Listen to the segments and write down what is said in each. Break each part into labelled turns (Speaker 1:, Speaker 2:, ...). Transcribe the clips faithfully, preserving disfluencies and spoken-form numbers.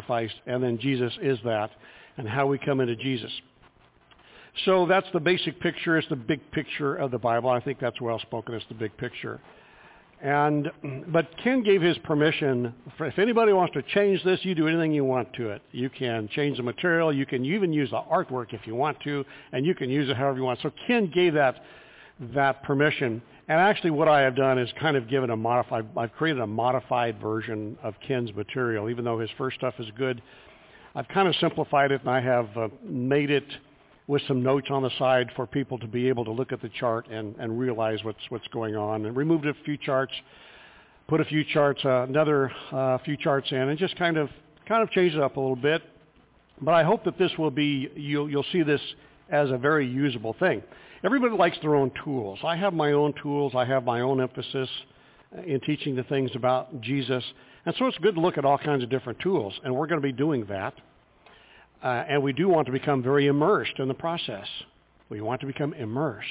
Speaker 1: sacrificed, and then Jesus is that, and how we come into Jesus. So that's the basic picture. It's the big picture of the Bible. I think that's well spoken. It's the big picture. And but Ken gave his permission. For if anybody wants to change this, you do anything you want to it. You can change the material. You can even use the artwork if you want to, and you can use it however you want. So Ken gave that that permission. And actually what I have done is kind of given a modified, I've created a modified version of Ken's material. Even though his first stuff is good, I've kind of simplified it, and I have uh, made it with some notes on the side for people to be able to look at the chart and, and realize what's what's going on. And removed a few charts, put a few charts, uh, another uh, few charts in, and just kind of kind of changed it up a little bit. But I hope that this will be, you'll, you'll see this as a very usable thing. Everybody likes their own tools. I have my own tools. I have my own emphasis in teaching the things about Jesus. And so it's good to look at all kinds of different tools, and we're going to be doing that. Uh, and we do want to become very immersed in the process. We want to become immersed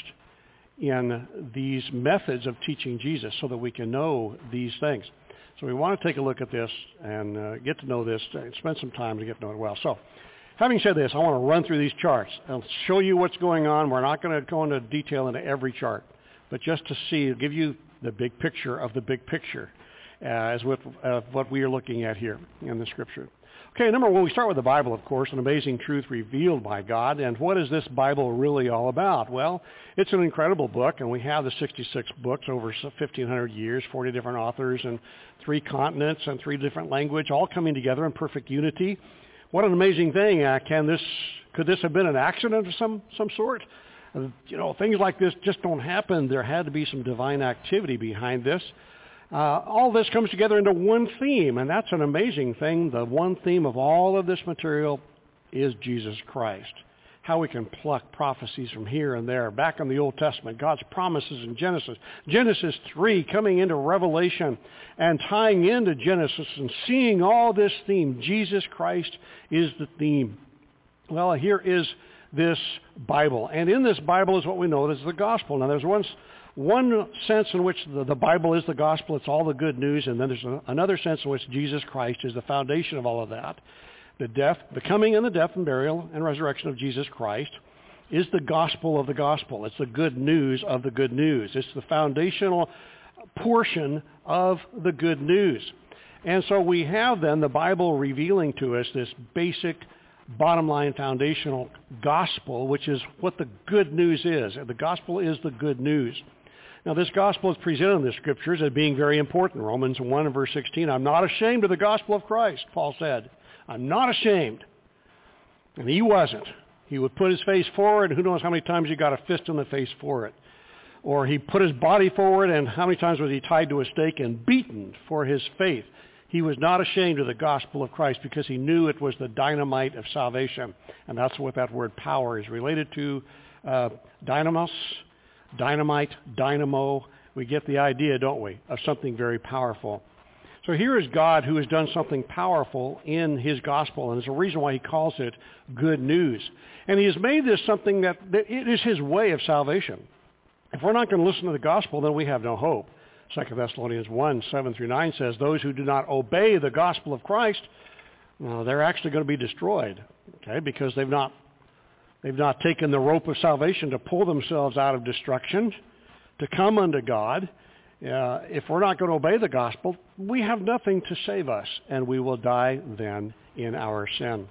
Speaker 1: in these methods of teaching Jesus so that we can know these things. So we want to take a look at this and uh, get to know this, and spend some time to get to know it well. So having said this, I want to run through these charts. I'll show you what's going on. We're not going to go into detail into every chart, but just to see, give you the big picture of the big picture uh, as with uh, what we are looking at here in the Scripture. Okay, number one, we start with the Bible, of course, an amazing truth revealed by God. And what is this Bible really all about? Well, it's an incredible book, and we have the sixty-six books over fifteen hundred years, forty different authors, and three continents and three different languages, all coming together in perfect unity. What an amazing thing. Uh, can this, could this have been an accident of some, some sort? Uh, you know, things like this just don't happen. There had to be some divine activity behind this. Uh, all this comes together into one theme, and that's an amazing thing. The one theme of all of this material is Jesus Christ. How we can pluck prophecies from here and there. Back in the Old Testament, God's promises in Genesis. Genesis three coming into Revelation and tying into Genesis and seeing all this theme. Jesus Christ is the theme. Well, here is this Bible. And in this Bible is what we know as the gospel. Now, there's one... One sense in which the, the Bible is the gospel, it's all the good news, and then there's a, another sense in which Jesus Christ is the foundation of all of that. The death, the coming and the death and burial and resurrection of Jesus Christ is the gospel of the gospel. It's the good news of the good news. It's the foundational portion of the good news. And so we have then the Bible revealing to us this basic bottom line foundational gospel, which is what the good news is. The gospel is the good news. Now, this gospel is presented in the Scriptures as being very important. Romans one and verse sixteen, I'm not ashamed of the gospel of Christ, Paul said. I'm not ashamed. And he wasn't. He would put his face forward, and who knows how many times he got a fist in the face for it. Or he put his body forward, and how many times was he tied to a stake and beaten for his faith. He was not ashamed of the gospel of Christ because he knew it was the dynamite of salvation. And that's what that word power is related to. Uh, dynamos, dynamite, dynamo. We get the idea, don't we, of something very powerful. So here is God who has done something powerful in his gospel, and there's a reason why he calls it good news. And he has made this something that, that it is his way of salvation. If we're not going to listen to the gospel, then we have no hope. Second Thessalonians one, seven through nine says, those who do not obey the gospel of Christ, well, they're actually going to be destroyed, okay, because they've not, they've not taken the rope of salvation to pull themselves out of destruction, to come unto God. Uh, if we're not going to obey the gospel, we have nothing to save us, and we will die then in our sin.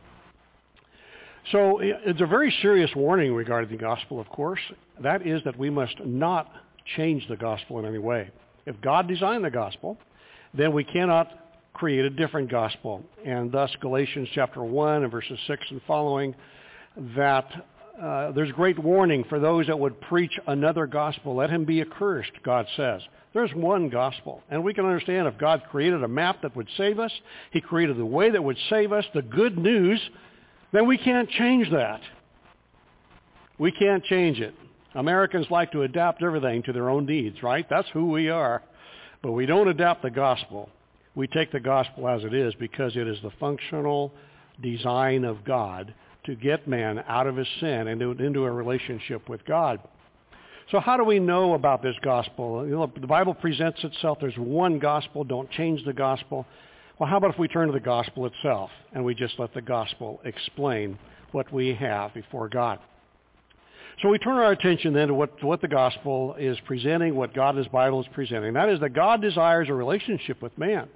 Speaker 1: So it's a very serious warning regarding the gospel, of course. That is that we must not change the gospel in any way. If God designed the gospel, then we cannot create a different gospel. And thus Galatians chapter one and verses six and following, that uh, there's great warning for those that would preach another gospel. Let him be accursed, God says. There's one gospel. And we can understand if God created a map that would save us, he created the way that would save us, the good news, then we can't change that. We can't change it. Americans like to adapt everything to their own needs, right? That's who we are. But we don't adapt the gospel. We take the gospel as it is because it is the functional design of God to get man out of his sin and into a relationship with God. So how do we know about this gospel? You know, the Bible presents itself. There's one gospel. Don't change the gospel. Well, how about if we turn to the gospel itself and we just let the gospel explain what we have before God? So we turn our attention then to what, to what the gospel is presenting, what God in his Bible is presenting. That is that God desires a relationship with man.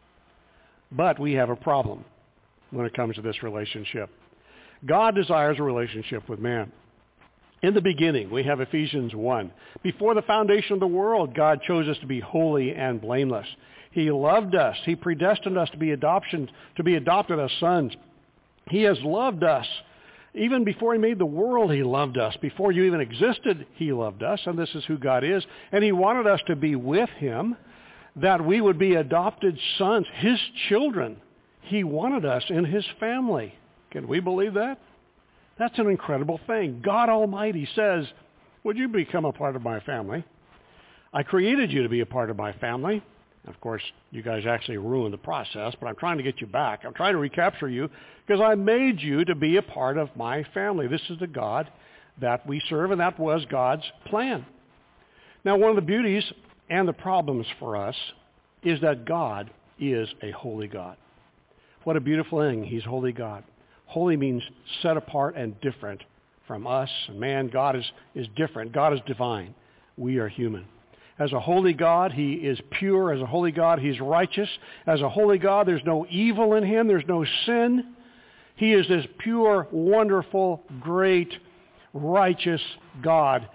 Speaker 1: But we have a problem when it comes to this relationship. God desires a relationship with man. In the beginning, we have Ephesians one. Before the foundation of the world, God chose us to be holy and blameless. He loved us. He predestined us to be adoption, to be adopted as sons. He has loved us. Even before he made the world, he loved us. Before you even existed, he loved us, and this is who God is. And he wanted us to be with him, that we would be adopted sons, his children. He wanted us in his family. Can we believe that? That's an incredible thing. God Almighty says, would you become a part of my family? I created you to be a part of my family. Of course, you guys actually ruined the process, but I'm trying to get you back. I'm trying to recapture you because I made you to be a part of my family. This is the God that we serve, and that was God's plan. Now, one of the beauties and the problems for us is that God is a holy God. What a beautiful thing. He's holy God. Holy means set apart and different from us. And man, God is, is different. God is divine. We are human. As a holy God, he is pure. As a holy God, he's righteous. As a holy God, there's no evil in him. There's no sin. He is this pure, wonderful, great, righteous God.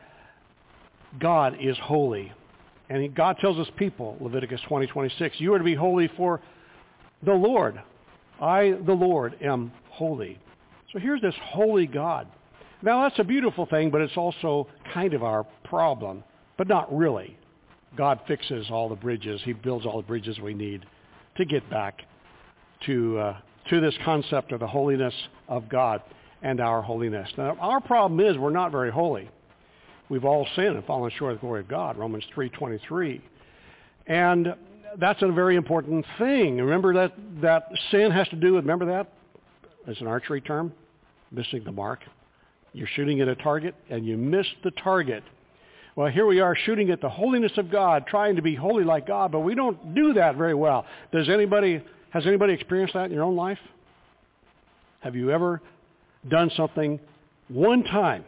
Speaker 1: God is holy. And God tells his people, Leviticus twenty twenty-six, you are to be holy for the Lord. I, the Lord, am holy. So here's this holy God. Now that's a beautiful thing, but it's also kind of our problem, but not really. God fixes all the bridges. He builds all the bridges we need to get back to uh, to this concept of the holiness of God and our holiness. Now, our problem is we're not very holy. We've all sinned and fallen short of the glory of God, Romans three twenty-three. And that's a very important thing. Remember that, that sin has to do with, remember that? It's an archery term, missing the mark. You're shooting at a target and you miss the target. Well, here we are shooting at the holiness of God, trying to be holy like God, but we don't do that very well. Does anybody, has anybody experienced that in your own life? Have you ever done something one time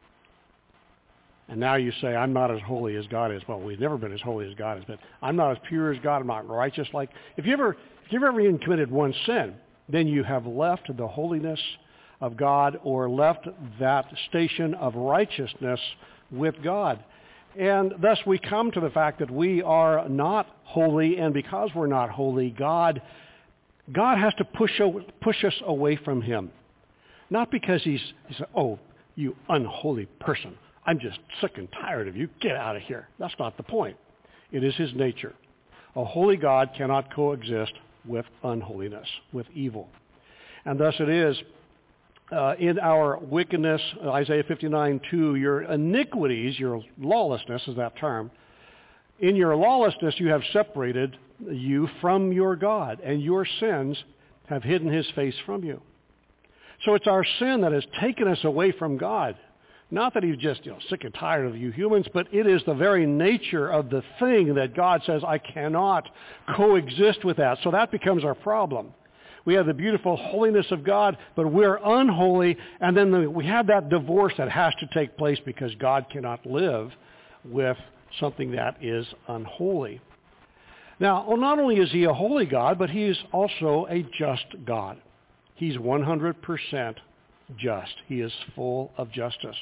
Speaker 1: and now you say, I'm not as holy as God is? Well, we've never been as holy as God is, but I'm not as pure as God. I'm not righteous like. If you ever, if you've ever even committed one sin, then you have left the holiness of God or left that station of righteousness with God. And thus we come to the fact that we are not holy, and because we're not holy, God, God has to push, push us away from him. Not because he's, he said, oh, you unholy person, I'm just sick and tired of you. Get out of here. That's not the point. It is his nature. A holy God cannot coexist with unholiness, with evil. And thus it is uh, in our wickedness, Isaiah fifty-nine two, your iniquities, your lawlessness is that term. In your lawlessness you have separated you from your God, and your sins have hidden his face from you. So it's our sin that has taken us away from God. Not that he's just, you know, sick and tired of you humans, but it is the very nature of the thing that God says, I cannot coexist with that. So that becomes our problem. We have the beautiful holiness of God, but we're unholy, and then the, we have that divorce that has to take place because God cannot live with something that is unholy. Now, well, not only is he a holy God, but he is also a just God. He's one hundred percent just. He is full of justice.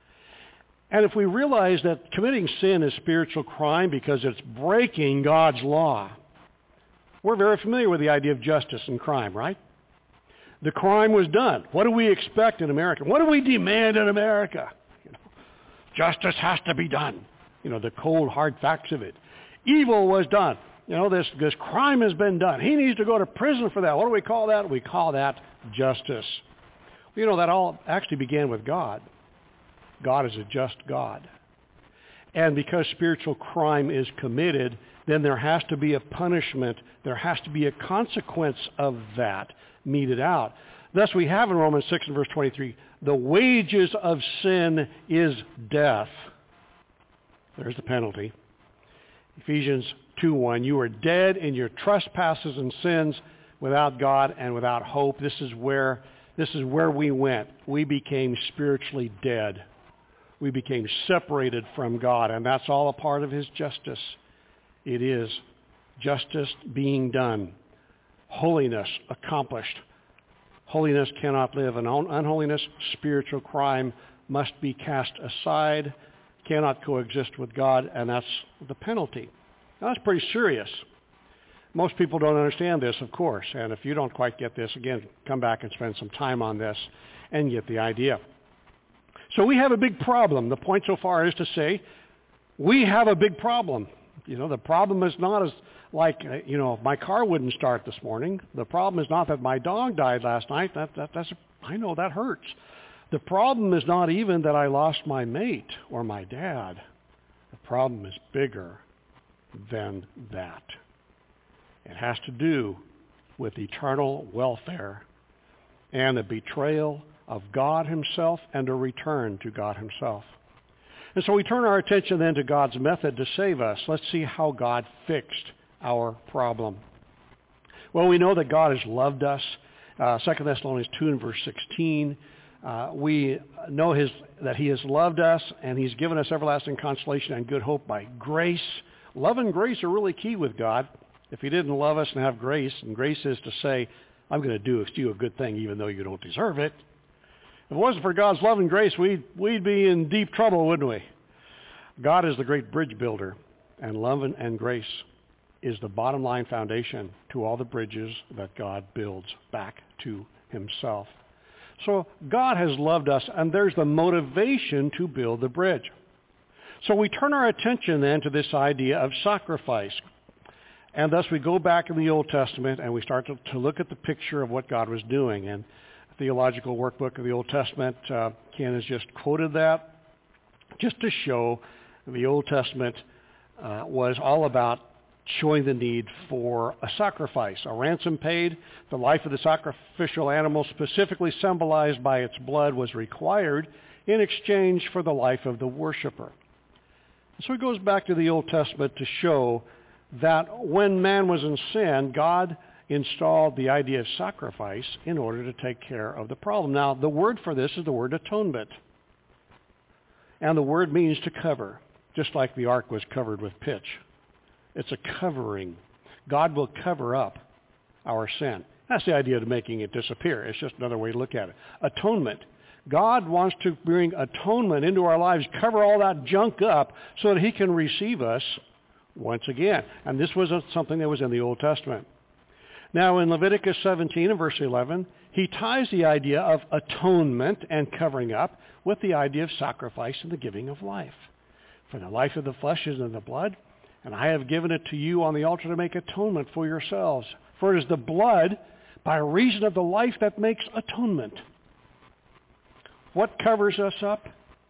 Speaker 1: And if we realize that committing sin is spiritual crime because it's breaking God's law, we're very familiar with the idea of justice and crime, right? The crime was done. What do we expect in America? What do we demand in America? You know, justice has to be done. You know, the cold, hard facts of it. Evil was done. You know, this, this crime has been done. He needs to go to prison for that. What do we call that? We call that justice. You know, that all actually began with God. God is a just God. And because spiritual crime is committed, then there has to be a punishment. There has to be a consequence of that meted out. Thus we have in Romans six and verse twenty-three, the wages of sin is death. There's the penalty. Ephesians two one. You were dead in your trespasses and sins, without God and without hope. This is where this is where we went. We became spiritually dead. We became separated from God, and that's all a part of his justice. It is justice being done. Holiness accomplished. Holiness cannot live in unholiness. Spiritual crime must be cast aside, cannot coexist with God, and that's the penalty. Now, that's pretty serious. Most people don't understand this, of course, and if you don't quite get this, again, come back and spend some time on this and get the idea. So we have a big problem. The point so far is to say we have a big problem. You know, the problem is not as like, you know, my car wouldn't start this morning. The problem is not that my dog died last night. That, that, that's, I know that hurts. The problem is not even that I lost my mate or my dad. The problem is bigger than that. It has to do with eternal welfare and the betrayal of God himself and a return to God himself. And so we turn our attention then to God's method to save us. Let's see how God fixed our problem. Well, we know that God has loved us. Uh, Second Thessalonians two and verse sixteen. Uh, we know his, that he has loved us, and he's given us everlasting consolation and good hope by grace. Love and grace are really key with God. If he didn't love us and have grace, and grace is to say, I'm going to do you a good thing even though you don't deserve it. If it wasn't for God's love and grace, we'd, we'd be in deep trouble, wouldn't we? God is the great bridge builder, and love and, and grace is the bottom line foundation to all the bridges that God builds back to himself. So God has loved us, and there's the motivation to build the bridge. So we turn our attention then to this idea of sacrifice. And thus we go back in the Old Testament and we start to, to look at the picture of what God was doing. And the Theological Workbook of the Old Testament, uh, Ken has just quoted that just to show the Old Testament uh, was all about showing the need for a sacrifice, a ransom paid. The life of the sacrificial animal, specifically symbolized by its blood, was required in exchange for the life of the worshiper. So it goes back to the Old Testament to show that when man was in sin, God installed the idea of sacrifice in order to take care of the problem. Now, the word for this is the word atonement. And the word means to cover, just like the ark was covered with pitch. It's a covering. God will cover up our sin. That's the idea of making it disappear. It's just another way to look at it. Atonement. God wants to bring atonement into our lives, cover all that junk up so that he can receive us once again. And this was something that was in the Old Testament. Now in Leviticus seventeen and verse eleven, he ties the idea of atonement and covering up with the idea of sacrifice and the giving of life. For the life of the flesh is in the blood, and I have given it to you on the altar to make atonement for yourselves. For it is the blood by reason of the life that makes atonement. What covers us up?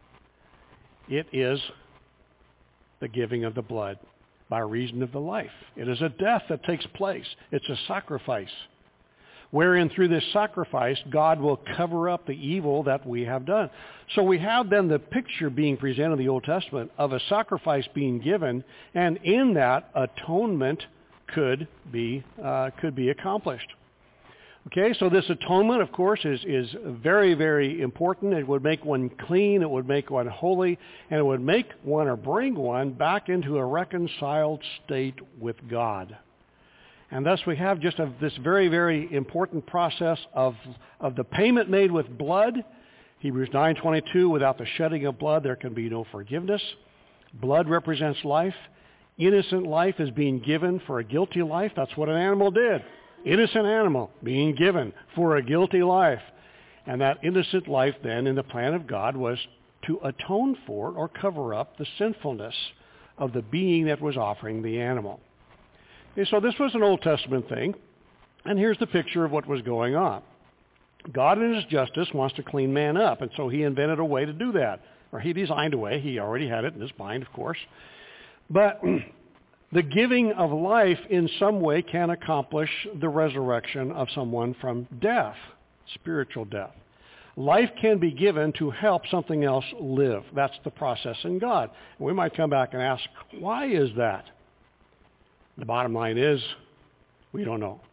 Speaker 1: It is the giving of the blood by reason of the life. It is a death that takes place. It's a sacrifice, wherein through this sacrifice, God will cover up the evil that we have done. So we have then the picture being presented in the Old Testament of a sacrifice being given, and in that, atonement could be, uh, could be accomplished. Okay, so this atonement, of course, is, is very, very important. It would make one clean, it would make one holy, and it would make one or bring one back into a reconciled state with God. And thus we have just a, this very, very important process of, of the payment made with blood. Hebrews nine twenty-two, without the shedding of blood there can be no forgiveness. Blood represents life. Innocent life is being given for a guilty life. That's what an animal did. Innocent animal being given for a guilty life. And that innocent life then in the plan of God was to atone for or cover up the sinfulness of the being that was offering the animal. Okay, so this was an Old Testament thing, and here's the picture of what was going on. God in his justice wants to clean man up, and so he invented a way to do that. Or he designed a way. He already had it in his mind, of course. But the giving of life in some way can accomplish the resurrection of someone from death, spiritual death. Life can be given to help something else live. That's the process in God. We might come back and ask, why is that? The bottom line is, we don't know.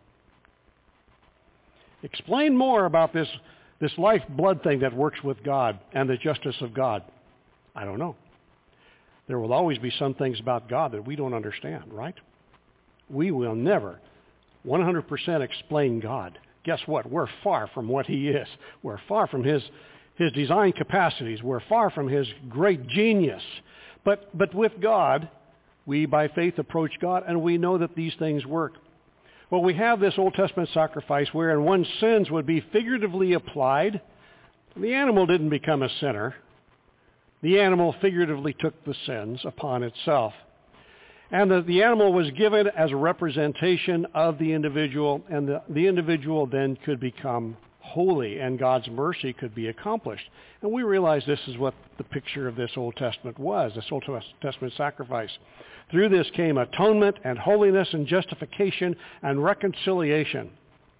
Speaker 1: Explain more about this, this life-blood thing that works with God and the justice of God. I don't know. There will always be some things about God that we don't understand, right? We will never one hundred percent explain God. Guess what? We're far from what he is. We're far from his, his design capacities. We're far from his great genius. But, but with God, we by faith approach God, and we know that these things work. Well, we have this Old Testament sacrifice wherein one's sins would be figuratively applied. The animal didn't become a sinner. The animal figuratively took the sins upon itself. And the, the animal was given as a representation of the individual, and the, the individual then could become holy, and God's mercy could be accomplished. And we realize this is what the picture of this Old Testament was, this Old Testament sacrifice. Through this came atonement and holiness and justification and reconciliation.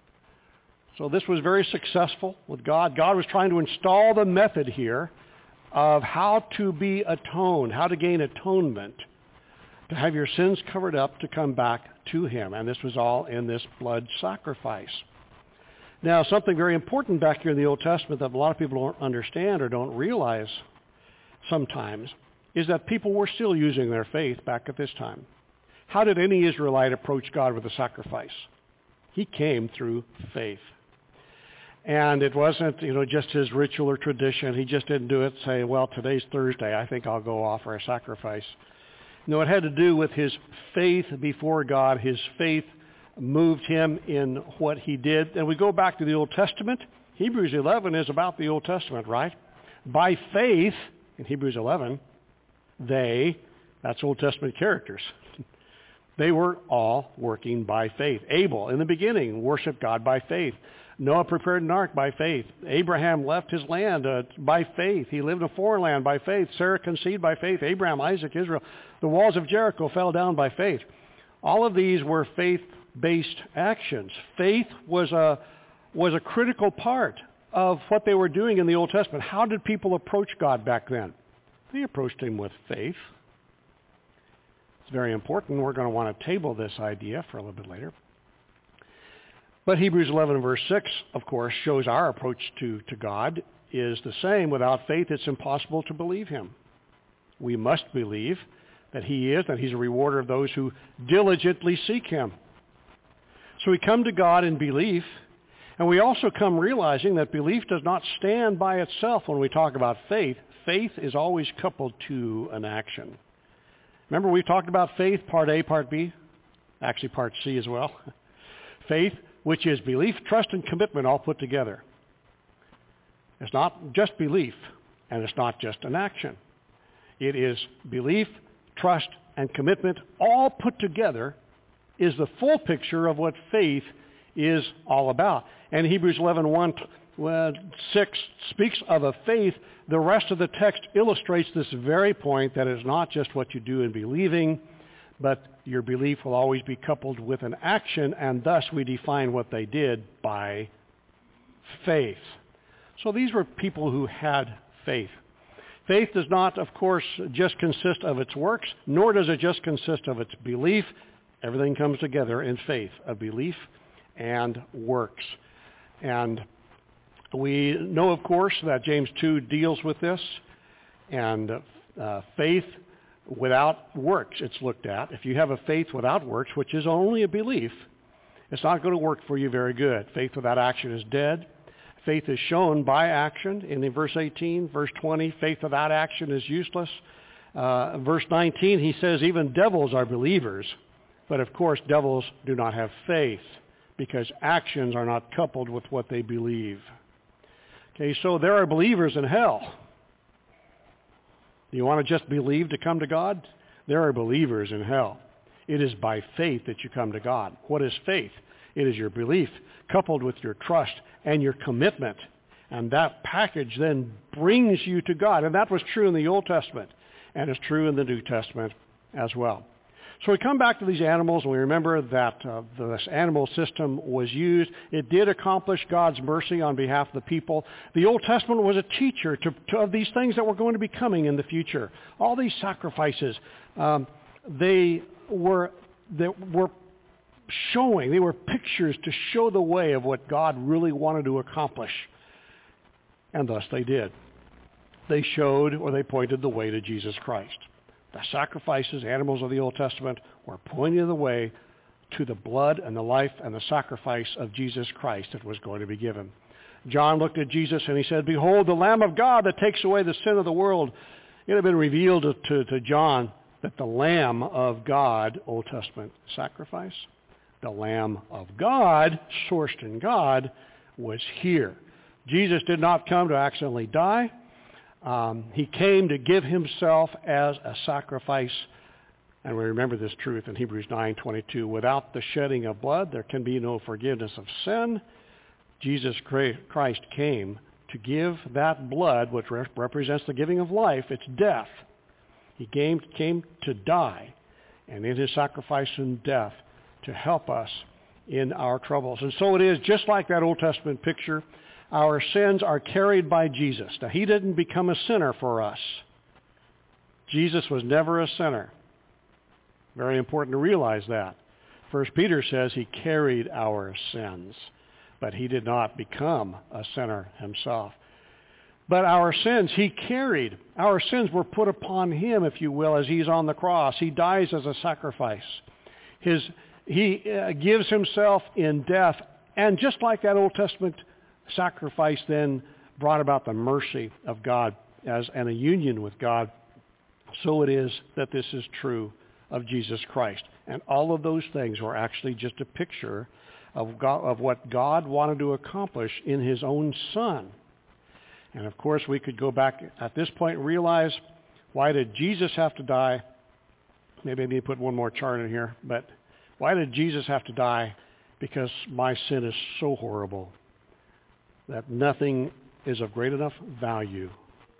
Speaker 1: So this was very successful with God. God was trying to install the method here of how to be atoned, how to gain atonement, to have your sins covered up, to come back to him. And this was all in this blood sacrifice. Now, something very important back here in the Old Testament that a lot of people don't understand or don't realize sometimes is that people were still using their faith back at this time. How did any Israelite approach God with a sacrifice? He came through faith. And it wasn't, you know, just his ritual or tradition. He just didn't do it, say, well, today's Thursday, I think I'll go offer a sacrifice. No, it had to do with his faith before God. His faith moved him in what he did. And we go back to the Old Testament. Hebrews eleven is about the Old Testament, right? By faith, in Hebrews eleven, they, that's Old Testament characters, they were all working by faith. Abel, in the beginning, worshiped God by faith. Noah prepared an ark by faith. Abraham left his land uh, by faith. He lived in a foreign land by faith. Sarah conceived by faith. Abraham, Isaac, Israel. The walls of Jericho fell down by faith. All of these were faith-based actions. Faith was a, was a critical part of what they were doing in the Old Testament. How did people approach God back then? They approached him with faith. It's very important. We're going to want to table this idea for a little bit later. But Hebrews eleven verse six, of course, shows our approach to, to God is the same. Without faith, it's impossible to believe him. We must believe that he is, that he's a rewarder of those who diligently seek him. So we come to God in belief, and we also come realizing that belief does not stand by itself when we talk about faith. Faith is always coupled to an action. Remember, we talked about faith, part A, part B, actually part C as well. Faith, which is belief, trust, and commitment all put together. It's not just belief, and it's not just an action. It is belief, trust, and commitment all put together is the full picture of what faith is all about. And Hebrews eleven one, six speaks of a faith. The rest of the text illustrates this very point, that it's not just what you do in believing, but your belief will always be coupled with an action, and thus we define what they did by faith. So these were people who had faith. Faith does not, of course, just consist of its works, nor does it just consist of its belief. Everything comes together in faith, a belief and works. And we know, of course, that James two deals with this, and uh, faith without works, it's looked at. If you have a faith without works, which is only a belief, it's not going to work for you very good. Faith without action is dead. Faith is shown by action. In verse eighteen, verse twenty, faith without action is useless. Uh, verse nineteen, he says even devils are believers. But of course, devils do not have faith because actions are not coupled with what they believe. Okay, so there are believers in hell. You want to just believe to come to God? There are believers in hell. It is by faith that you come to God. What is faith? It is your belief coupled with your trust and your commitment. And that package then brings you to God. And that was true in the Old Testament, and it's true in the New Testament as well. So we come back to these animals, and we remember that uh, this animal system was used. It did accomplish God's mercy on behalf of the people. The Old Testament was a teacher to, to, of these things that were going to be coming in the future. All these sacrifices, um, they were that were showing, they were pictures to show the way of what God really wanted to accomplish. And thus they did. They showed or they pointed the way to Jesus Christ. The sacrifices, animals of the Old Testament, were pointing the way to the blood and the life and the sacrifice of Jesus Christ that was going to be given. John looked at Jesus and he said, "Behold, the Lamb of God that takes away the sin of the world." It had been revealed to, to, to John that the Lamb of God, Old Testament sacrifice, the Lamb of God, sourced in God, was here. Jesus did not come to accidentally die. Um, he came to give himself as a sacrifice. And we remember this truth in Hebrews nine twenty-two. Without the shedding of blood, there can be no forgiveness of sin. Jesus Christ came to give that blood, which re- represents the giving of life, its death. He came, came to die, and in his sacrifice and death, to help us in our troubles. And so it is, just like that Old Testament picture, our sins are carried by Jesus. Now, he didn't become a sinner for us. Jesus was never a sinner. Very important to realize that. First Peter says he carried our sins, but he did not become a sinner himself. But our sins, he carried. Our sins were put upon him, if you will, as he's on the cross. He dies as a sacrifice. His, he uh, gives himself in death. And just like that Old Testament sacrifice then brought about the mercy of God as and a union with God, so it is that this is true of Jesus Christ. And all of those things were actually just a picture of, God, of what God wanted to accomplish in his own Son. And of course, we could go back at this point and realize, why did Jesus have to die? Maybe I need to put one more chart in here. But why did Jesus have to die? Because my sin is so horrible that nothing is of great enough value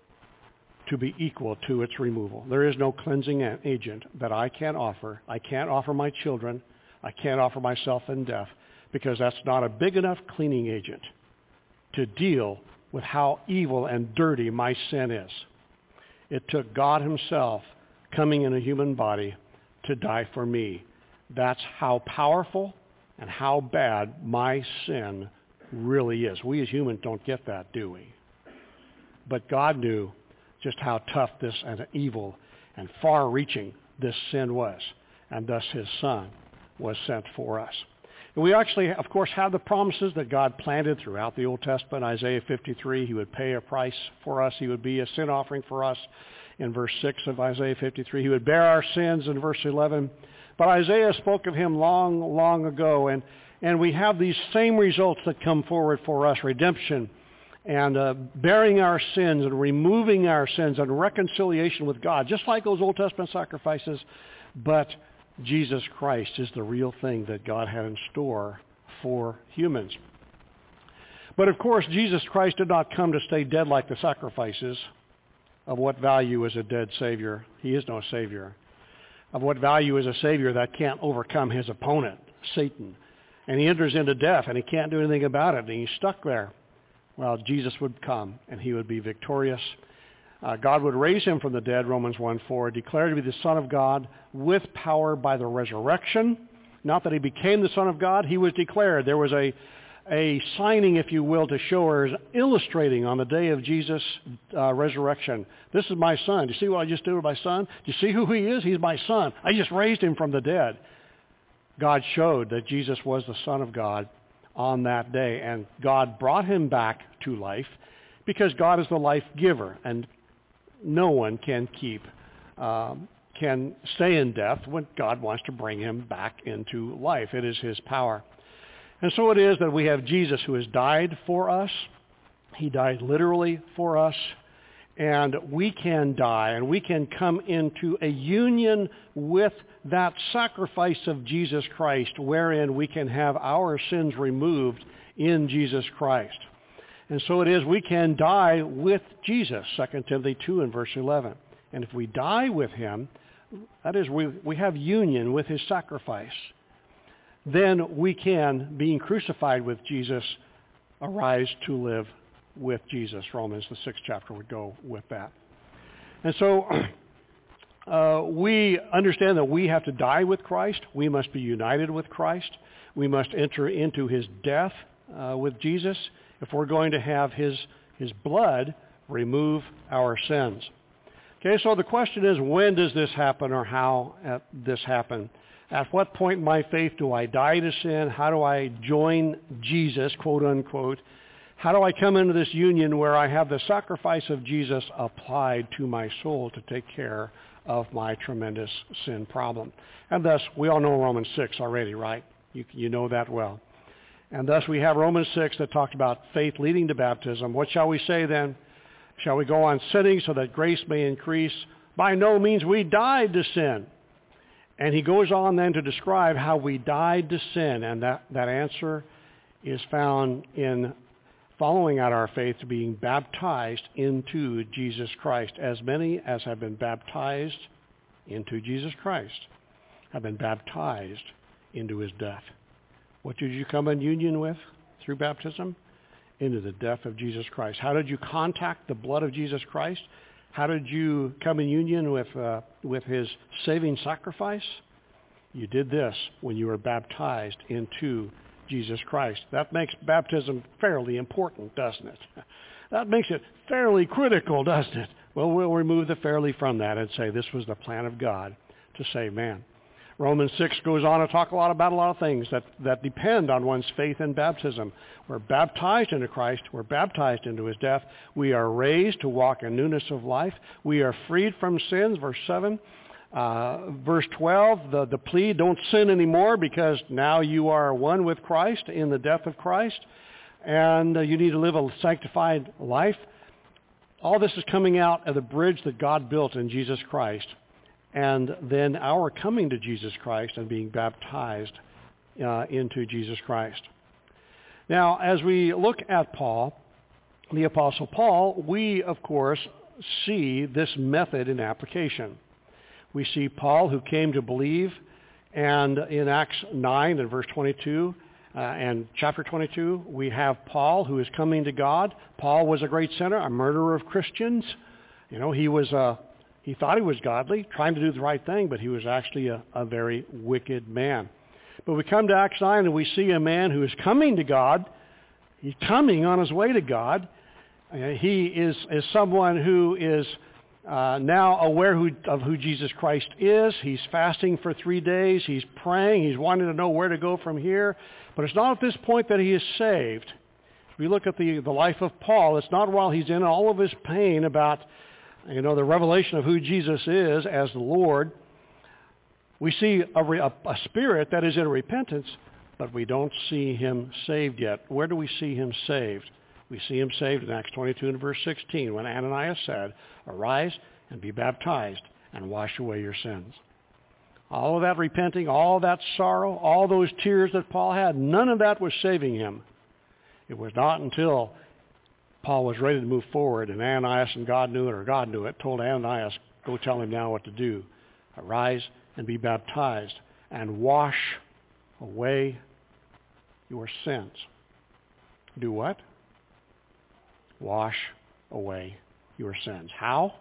Speaker 1: to be equal to its removal. There is no cleansing agent that I can offer. I can't offer my children. I can't offer myself in death, because that's not a big enough cleaning agent to deal with how evil and dirty my sin is. It took God himself coming in a human body to die for me. That's how powerful and how bad my sin really is. We as humans don't get that, do we? But God knew just how tough this and evil and far-reaching this sin was, and thus his Son was sent for us. And we actually, of course, have the promises that God planted throughout the Old Testament. Isaiah fifty-three, he would pay a price for us. He would be a sin offering for us in verse six of Isaiah fifty-three. He would bear our sins in verse eleven. But Isaiah spoke of him long, long ago, and, and we have these same results that come forward for us, redemption and uh, bearing our sins and removing our sins and reconciliation with God, just like those Old Testament sacrifices. But Jesus Christ is the real thing that God had in store for humans. But of course, Jesus Christ did not come to stay dead like the sacrifices. Of what value is a dead Savior? He is no Savior. Of what value is a Savior that can't overcome his opponent, Satan? And he enters into death and he can't do anything about it and he's stuck there. Well, Jesus would come and he would be victorious. Uh, God would raise him from the dead, Romans one four, declared to be the Son of God with power by the resurrection. Not that he became the Son of God, he was declared. There was a, a signing, if you will, to show or illustrating on the day of Jesus' uh, resurrection. This is my Son. Do you see what I just did with my Son? Do you see who he is? He's my Son. I just raised him from the dead. God showed that Jesus was the Son of God on that day, and God brought him back to life because God is the life giver, and no one can keep, um, can stay in death when God wants to bring him back into life. It is his power. And so it is that we have Jesus who has died for us. He died literally for us. And we can die and we can come into a union with that sacrifice of Jesus Christ, wherein we can have our sins removed in Jesus Christ. And so it is we can die with Jesus, Second Timothy two and verse eleven. And if we die with him, that is, we, we have union with his sacrifice, then we can, being crucified with Jesus, arise to live with Jesus. Romans, the sixth chapter, would go with that. And so uh, we understand that we have to die with Christ. We must be united with Christ. We must enter into his death uh, with Jesus if we're going to have his, his blood remove our sins. Okay, so the question is, when does this happen, or how uh, this happen? At what point in my faith do I die to sin? How do I join Jesus, quote unquote? How do I come into this union where I have the sacrifice of Jesus applied to my soul to take care of my tremendous sin problem? And thus, we all know Romans six already, right? You, you know that well. And thus we have Romans six that talked about faith leading to baptism. What shall we say then? Shall we go on sinning so that grace may increase? By no means. We died to sin. And he goes on then to describe how we died to sin. And that, that answer is found in following out our faith to being baptized into Jesus Christ. As many as have been baptized into Jesus Christ have been baptized into his death. What did you come in union with through baptism? Into the death of Jesus Christ. How did you contact the blood of Jesus Christ? How did you come in union with, uh, with his saving sacrifice? You did this when you were baptized into Jesus Christ. That makes baptism fairly important, doesn't it? That makes it fairly critical, doesn't it? Well, we'll remove the fairly from that and say this was the plan of God to save man. Romans six goes on to talk a lot about a lot of things that, that depend on one's faith in baptism. We're baptized into Christ. We're baptized into his death. We are raised to walk in newness of life. We are freed from sins, verse seven. Uh, verse twelve, the, the plea, don't sin anymore because now you are one with Christ in the death of Christ, and uh, you need to live a sanctified life. All this is coming out of the bridge that God built in Jesus Christ, and then our coming to Jesus Christ and being baptized uh, into Jesus Christ. Now, as we look at Paul, the Apostle Paul, we, of course, see this method in application. We see Paul, who came to believe, and in Acts nine and verse twenty-two uh, and chapter twenty-two, we have Paul, who is coming to God. Paul was a great sinner, a murderer of Christians. You know, he was a, he thought he was godly, trying to do the right thing, but he was actually a, a very wicked man. But we come to Acts nine and we see a man who is coming to God. He's coming on his way to God. Uh, he is, is someone who is Uh, now aware who, of who Jesus Christ is. He's fasting for three days. He's praying. He's wanting to know where to go from here. But it's not at this point that he is saved. If we look at the, the life of Paul, it's not while he's in all of his pain about, you know, the revelation of who Jesus is as the Lord. We see a, a, a spirit that is in repentance, but we don't see him saved yet. Where do we see him saved? We see him saved in Acts twenty-two and verse sixteen when Ananias said, "Arise and be baptized and wash away your sins." All of that repenting, all of that sorrow, all those tears that Paul had, none of that was saving him. It was not until Paul was ready to move forward and Ananias, and God knew it, or God knew it, told Ananias, go tell him now what to do. Arise and be baptized and wash away your sins. Do what? Wash away your sins. How?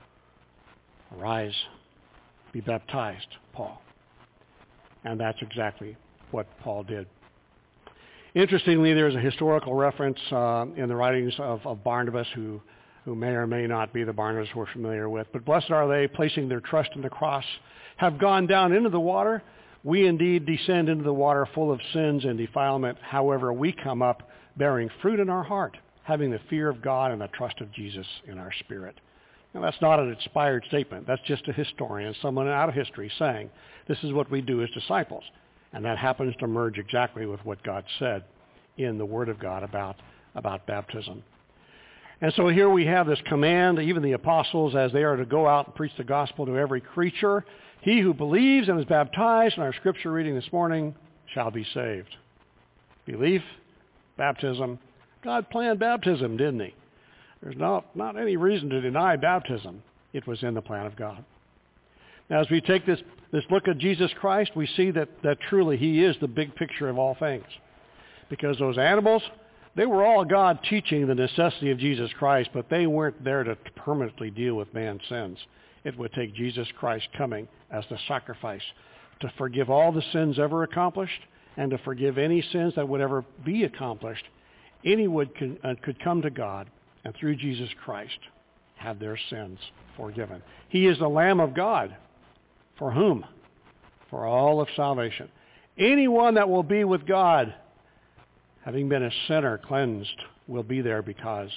Speaker 1: Arise, be baptized, Paul. And that's exactly what Paul did. Interestingly, there's a historical reference uh, in the writings of, of Barnabas, who, who may or may not be the Barnabas we're familiar with. But blessed are they, placing their trust in the cross, have gone down into the water. We indeed descend into the water full of sins and defilement. However, we come up bearing fruit in our heart, having the fear of God and the trust of Jesus in our spirit. Now, that's not an inspired statement. That's just a historian, someone out of history saying, this is what we do as disciples. And that happens to merge exactly with what God said in the Word of God about, about baptism. And so here we have this command, even the apostles, as they are to go out and preach the gospel to every creature. He who believes and is baptized, in our scripture reading this morning, shall be saved. Belief, baptism. God planned baptism, didn't he? There's not, not any reason to deny baptism. It was in the plan of God. Now, as we take this, this look at Jesus Christ, we see that, that truly he is the big picture of all things. Because those animals, they were all God teaching the necessity of Jesus Christ, but they weren't there to permanently deal with man's sins. It would take Jesus Christ coming as the sacrifice to forgive all the sins ever accomplished and to forgive any sins that would ever be accomplished. Anyone could, uh, could come to God and through Jesus Christ have their sins forgiven. He is the Lamb of God. For whom? For all of salvation. Anyone that will be with God, having been a sinner cleansed, will be there because,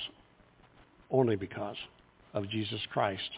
Speaker 1: only because of Jesus Christ.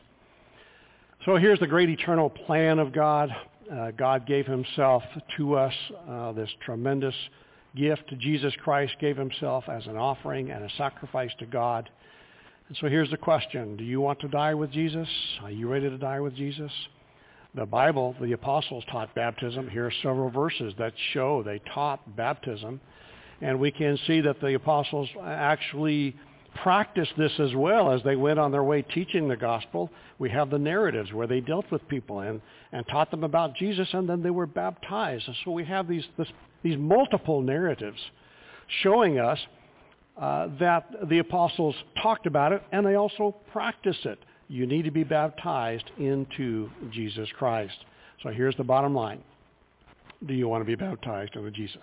Speaker 1: So here's the great eternal plan of God. Uh, God gave himself to us, uh, this tremendous gift. Jesus Christ gave himself as an offering and a sacrifice to God. And so here's the question. Do you want to die with Jesus? Are you ready to die with Jesus? The Bible, the apostles taught baptism. Here are several verses that show they taught baptism. And we can see that the apostles actually practiced this as well as they went on their way teaching the gospel. We have the narratives where they dealt with people and, and taught them about Jesus, and then they were baptized. And so we have these, this, these multiple narratives showing us uh, that the apostles talked about it, and they also practiced it. You need to be baptized into Jesus Christ. So here's the bottom line. Do you want to be baptized into Jesus?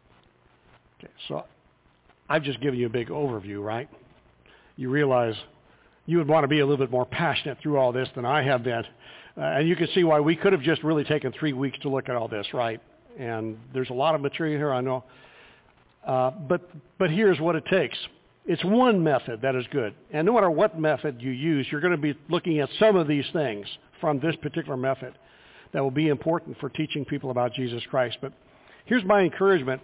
Speaker 1: Okay, so I've just given you a big overview, right? You realize you would want to be a little bit more passionate through all this than I have been. Uh, and you can see why we could have just really taken three weeks to look at all this, right? And there's a lot of material here, I know. Uh, but but here's what it takes. It's one method that is good. And no matter what method you use, you're going to be looking at some of these things from this particular method that will be important for teaching people about Jesus Christ. But here's my encouragement.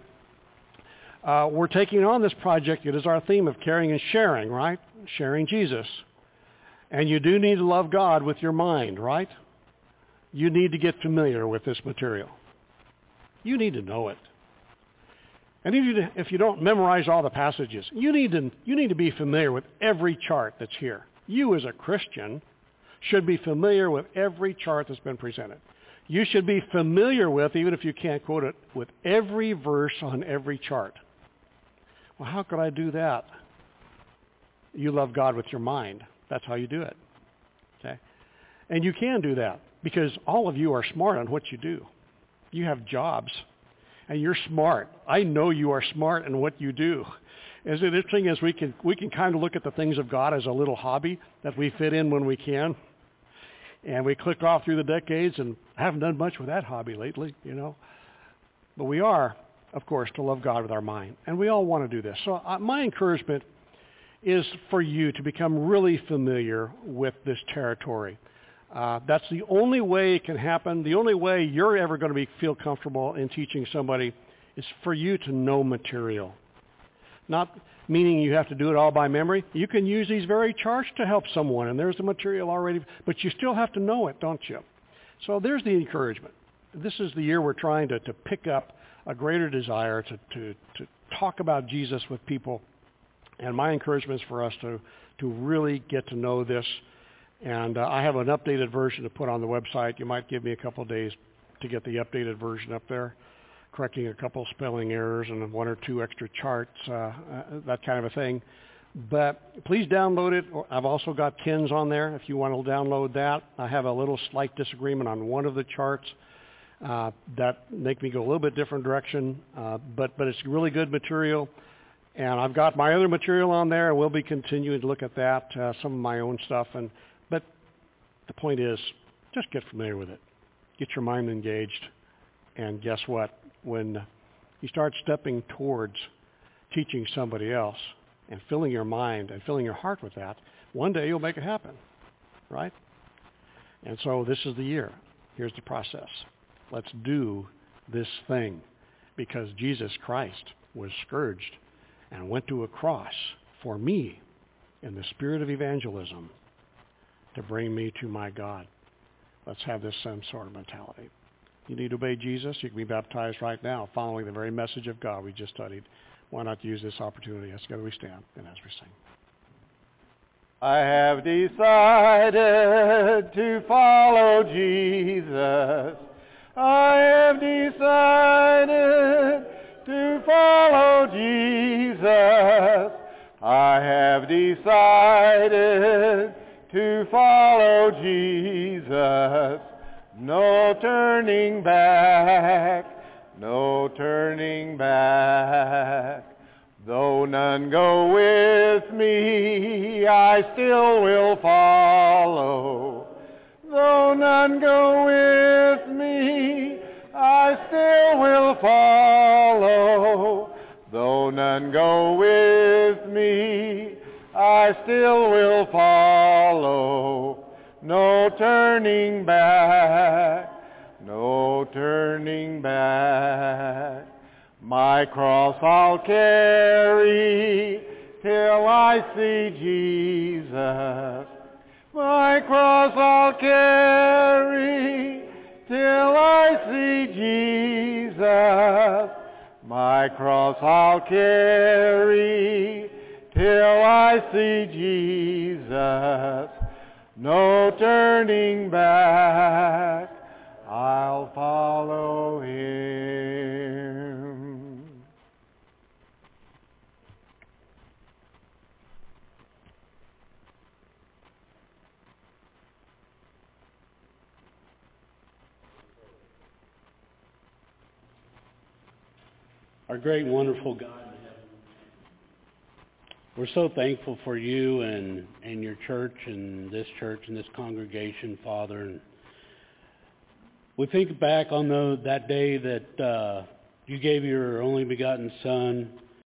Speaker 1: Uh, we're taking on this project. It is our theme of caring and sharing, right? Sharing Jesus. And you do need to love God with your mind, right? You need to get familiar with this material. You need to know it. And if you, if you don't memorize all the passages, you need to, you need to be familiar with every chart that's here. You as a Christian should be familiar with every chart that's been presented. You should be familiar with, even if you can't quote it, with every verse on every chart. Well, how could I do that? You love God with your mind. That's how you do it. Okay? And you can do that because all of you are smart on what you do. You have jobs. And you're smart. I know you are smart in what you do. As interesting as we can, we can kind of look at the things of God as a little hobby that we fit in when we can. And we click off through the decades and haven't done much with that hobby lately, you know. But we are, of course, to love God with our mind. And we all want to do this. So uh, my encouragement is for you to become really familiar with this territory. Uh, that's the only way it can happen. The only way you're ever going to be, feel comfortable in teaching somebody is for you to know material. Not meaning you have to do it all by memory. You can use these very charts to help someone, and there's the material already, but you still have to know it, don't you? So there's the encouragement. This is the year we're trying to, to pick up a greater desire to, to, to talk about Jesus with people, and my encouragement is for us to, to really get to know this. And uh, I have an updated version to put on the website. You might give me a couple of days to get the updated version up there, correcting a couple spelling errors and one or two extra charts, uh, uh, that kind of a thing. But please download it. I've also got Ken's on there if you want to download that. I have a little slight disagreement on one of the charts uh, that make me go a little bit different direction, uh, but, but it's really good material. And I've got my other material on there, and we'll be continuing to look at that, uh, some of my own stuff. And But the point is, just get familiar with it. Get your mind engaged. And guess what? When you start stepping towards teaching somebody else and filling your mind and filling your heart with that, one day you'll make it happen, right? And so this is the year. Here's the process. Let's do this thing because Jesus Christ was scourged and went to a cross for me in the spirit of evangelism to bring me to my God. Let's have this same sort of mentality. You need to obey Jesus. You can be baptized right now following the very message of God we just studied. Why not use this opportunity? As together we stand and as we sing.
Speaker 2: I have decided to follow Jesus. I have decided to follow Jesus. I have decided to follow Jesus. No turning back, no turning back. Though none go with me, I still will follow. Though none go with me, I still will follow. Though none go with me, I still will follow. No turning back, no turning back. My cross I'll carry till I see Jesus. My cross I'll carry till I see Jesus. My cross I'll carry till I see Jesus. No turning back, I'll follow him.
Speaker 3: Our great and wonderful God in heaven, we're so thankful for you and, and your church and this church and this congregation, Father. And we think back on the, that day that uh, you gave your only begotten Son